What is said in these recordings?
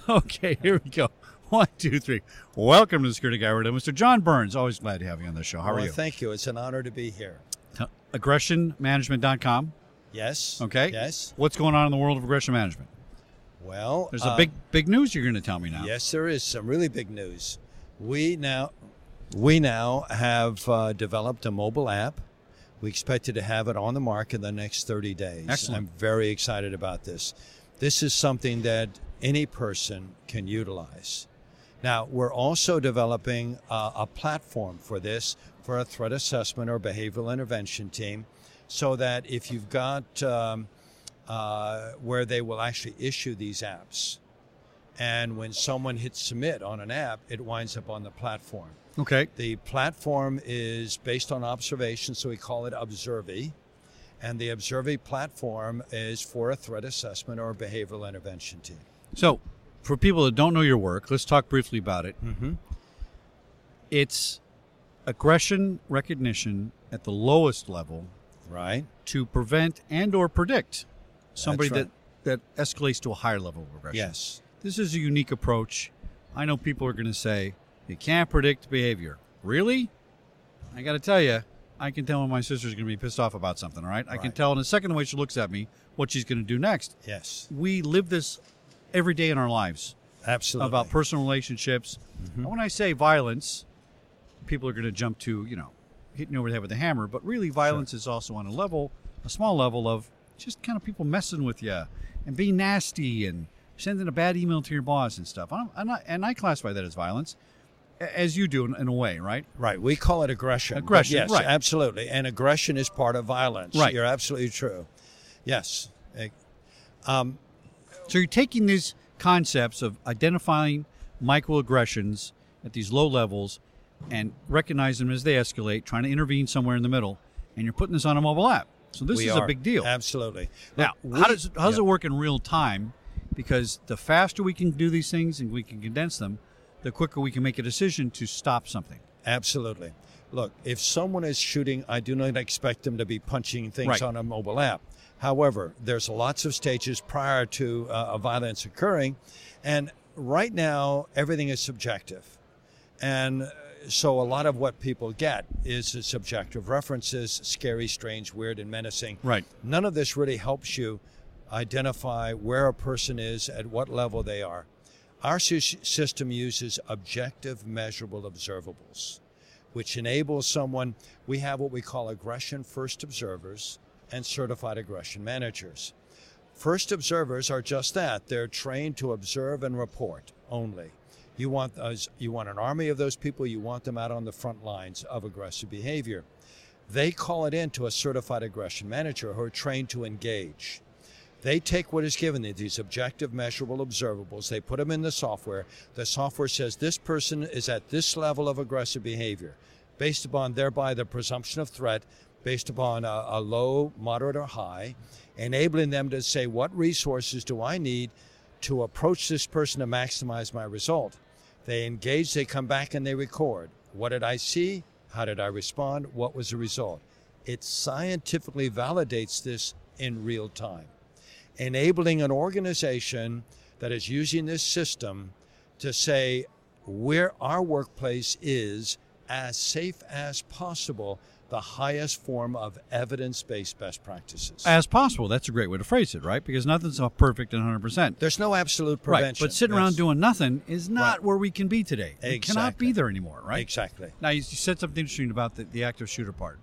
Okay, here we go. 1, 2, 3. Welcome to the Security Guy Radio. Mr. John Burns, always glad to have you on the show. How are you? Thank you. It's an honor to be here. Aggressionmanagement.com. Yes. Okay. Yes. What's going on in the world of aggression management? Well, There's a big news you're going to tell me now. Yes, there is some really big news. We now have developed a mobile app. We expected to have it on the market in the next 30 days. Excellent. I'm very excited about this. This is something that any person can utilize. Now, we're also developing a platform for this for a threat assessment or behavioral intervention team, so that if you've got where they will actually issue these apps, and when someone hits submit on an app, it winds up on the platform. Okay. The platform is based on observation, so we call it Observi. And the Observi platform is for a threat assessment or a behavioral intervention team. So, for people that don't know your work, let's talk briefly about it. Mm-hmm. It's aggression recognition at the lowest level, Right. to prevent and or predict somebody That's right. that escalates to a higher level of aggression. Yes. This is a unique approach. I know people are going to say, you can't predict behavior. Really? I got to tell you, I can tell when my sister's going to be pissed off about something, all right? I can Right. tell in a second the way she looks at me what she's going to do next. Yes. We live this every day in our lives Absolutely. about personal relationships. Mm-hmm. And when I say violence, people are going to jump to, hitting you over the head with a hammer. But really, violence is also on a small level of just kind of people messing with you and being nasty and sending a bad email to your boss and stuff. And I classify that as violence, as you do in a way, right? Right. We call it aggression. Aggression, Yes, right. absolutely. And aggression is part of violence. Right. You're absolutely true. Yes. So you're taking these concepts of identifying microaggressions at these low levels and recognize them as they escalate, trying to intervene somewhere in the middle, and you're putting this on a mobile app. So this We is are. a big deal. Absolutely. Now, Look, how does yeah. it work in real time? Because the faster we can do these things and we can condense them, the quicker we can make a decision to stop something. Absolutely. Look, if someone is shooting, I do not expect them to be punching things Right. on a mobile app. However, there's lots of stages prior to a violence occurring. And right now, everything is subjective. And so a lot of what people get is the subjective references, scary, strange, weird, and menacing. Right. None of this really helps you identify where a person is, at what level they are. Our system uses objective, measurable observables, which enables someone. We have what we call aggression first observers and certified aggression managers. First observers are just that. They're trained to observe and report only. You want an army of those people. You want them out on the front lines of aggressive behavior. They call it in to a certified aggression manager who are trained to engage. They take what is given them, these objective, measurable observables. They put them in the software. The software says this person is at this level of aggressive behavior, based upon thereby the presumption of threat, based upon a low, moderate, or high, enabling them to say, what resources do I need to approach this person to maximize my result? They engage, they come back, and they record. What did I see? How did I respond? What was the result? It scientifically validates this in real time, enabling an organization that is using this system to say where our workplace is as safe as possible, the highest form of evidence-based best practices. As possible. That's a great way to phrase it, right? Because nothing's perfect and 100%. There's no absolute Right, prevention. but sitting Yes. around doing nothing is not Right. where we can be today. We cannot be Exactly. there anymore, right? Exactly. Now, you said something interesting about the active shooter part.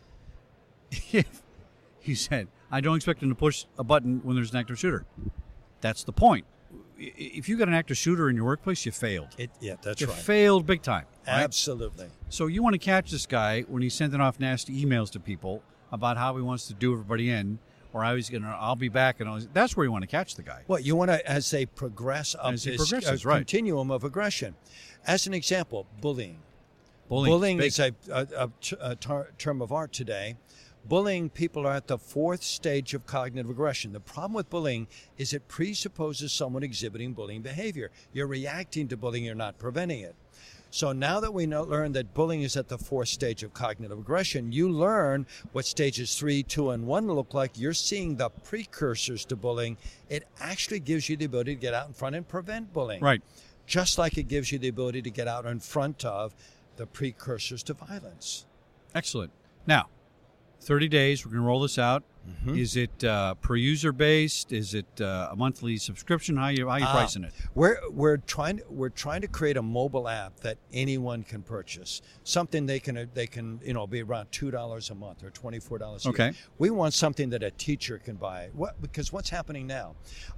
You said, I don't expect them to push a button when there's an active shooter. That's the point. If you got an active shooter in your workplace, you failed. That's You right. failed big time. Right? Absolutely. So you want to catch this guy when he's sending off nasty emails to people about how he wants to do everybody in, or how he's I'll be back, and all. That's where you want to catch the guy. Well, you want to, as they progress up As he this progresses, right. continuum of aggression. As an example, bullying. Bullying is a term of art today. Bullying, people are at the fourth stage of cognitive aggression. The problem with bullying is it presupposes someone exhibiting bullying behavior. You're reacting to bullying, you're not preventing it. So now that we learn that bullying is at the fourth stage of cognitive aggression, you learn what stages 3, 2, and 1 look like. You're seeing the precursors to bullying. It actually gives you the ability to get out in front and prevent bullying. Right. Just like it gives you the ability to get out in front of the precursors to violence. Excellent. Now, 30 days, we're going to roll this out. Mm-hmm. Is it per user based? Is it a monthly subscription? How you pricing it? We're trying to create a mobile app that anyone can purchase. Something they can be around $2 a month or $24 a year. Okay. We want something that a teacher can buy. Because what's happening now?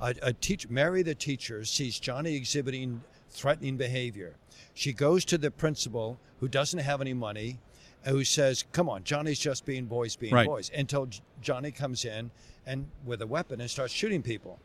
Mary, the teacher, sees Johnny exhibiting threatening behavior. She goes to the principal, who doesn't have any money, who says, come on, Johnny's just being boys, right. boys, until Johnny comes in and with a weapon and starts shooting people.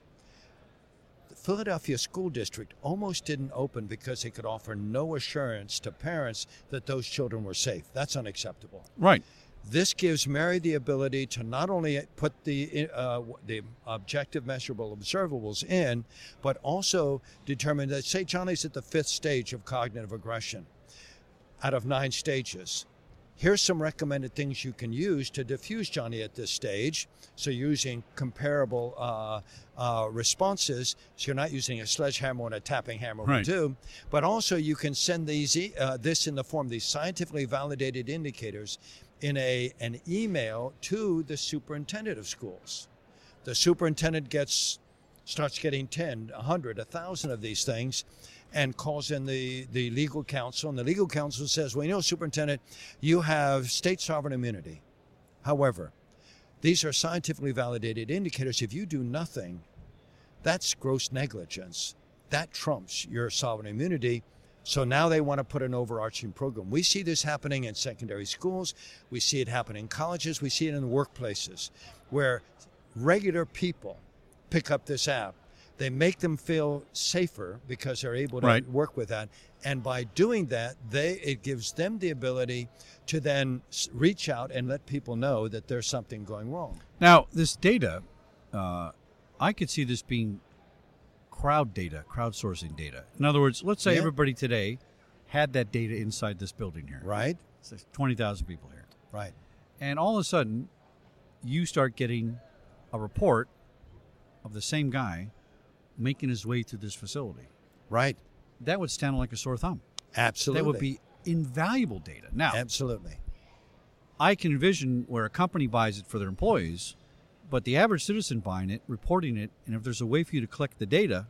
The Philadelphia School District almost didn't open because they could offer no assurance to parents that those children were safe. That's unacceptable. Right. This gives Mary the ability to not only put the objective, measurable, observables in, but also determine that, say Johnny's at the 5th stage of cognitive aggression out of 9 stages. Here's some recommended things you can use to diffuse Johnny at this stage. So using comparable responses, so you're not using a sledgehammer and a tapping hammer right. would do. But also you can send these this in the form of these scientifically validated indicators in an email to the superintendent of schools. The superintendent starts getting 10, 100, 1,000 of these things, and calls in the legal counsel. And the legal counsel says, well, superintendent, you have state sovereign immunity. However, these are scientifically validated indicators. If you do nothing, that's gross negligence. That trumps your sovereign immunity. So now they want to put an overarching program. We see this happening in secondary schools. We see it happen in colleges. We see it in workplaces where regular people pick up this app. They make them feel safer because they're able to right. work with that. And by doing that, it gives them the ability to then reach out and let people know that there's something going wrong. Now, this data, I could see this being crowdsourcing data. In other words, let's say everybody today had that data inside this building here. Right. So 20,000 people here. Right. And all of a sudden, you start getting a report of the same guy making his way through this facility. Right. That would stand like a sore thumb. Absolutely. That would be invaluable data. Now, absolutely. I can envision where a company buys it for their employees, but the average citizen buying it, reporting it, and if there's a way for you to collect the data,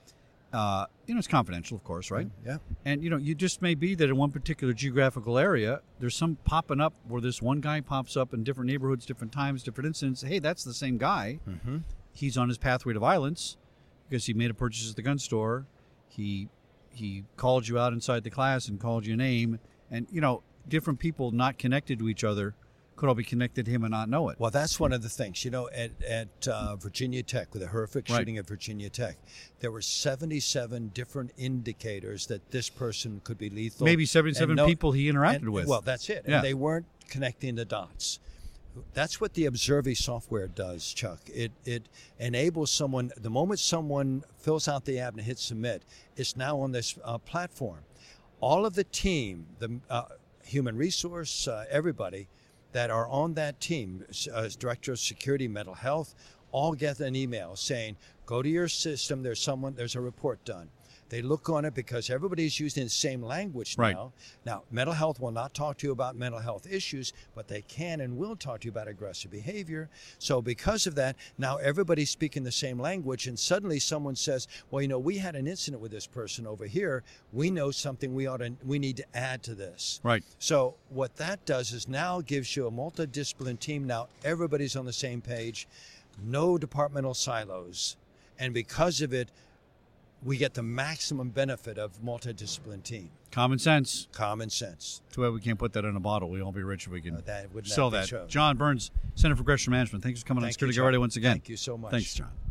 it's confidential, of course, right? Yeah. And, you just may be that in one particular geographical area, there's some popping up where this one guy pops up in different neighborhoods, different times, different incidents. Hey, that's the same guy. Mm-hmm. He's on his pathway to violence because he made a purchase at the gun store. He called you out inside the class and called you a name. And, different people not connected to each other could all be connected to him and not know it. Well, that's one of the things. At Virginia Tech, with the horrific right. shooting at Virginia Tech, there were 77 different indicators that this person could be lethal. Maybe 77 people he interacted with. Well, that's it. Yeah. And they weren't connecting the dots. That's what the Observi software does, Chuck. It enables someone, the moment someone fills out the app and hits submit, it's now on this platform. All of the team, the human resource, everybody that are on that team, Director of Security, Mental Health, all get an email saying, go to your system, there's a report done. They look on it because everybody's using the same language now. Right. Now, mental health will not talk to you about mental health issues, but they can and will talk to you about aggressive behavior. So because of that, now everybody's speaking the same language, and suddenly someone says, well, we had an incident with this person over here. We know something we need to add to this. Right. So what that does is now gives you a multidisciplinary team. Now everybody's on the same page, no departmental silos. And because of it, we get the maximum benefit of multidisciplinary team. Common sense. Common sense. Too bad we can't put that in a bottle. We all be rich if we can That would not sell be that. true. John Burns, Center for Aggression Management. Thanks for coming on Security Guard once again. Thank you so much. Thanks, John.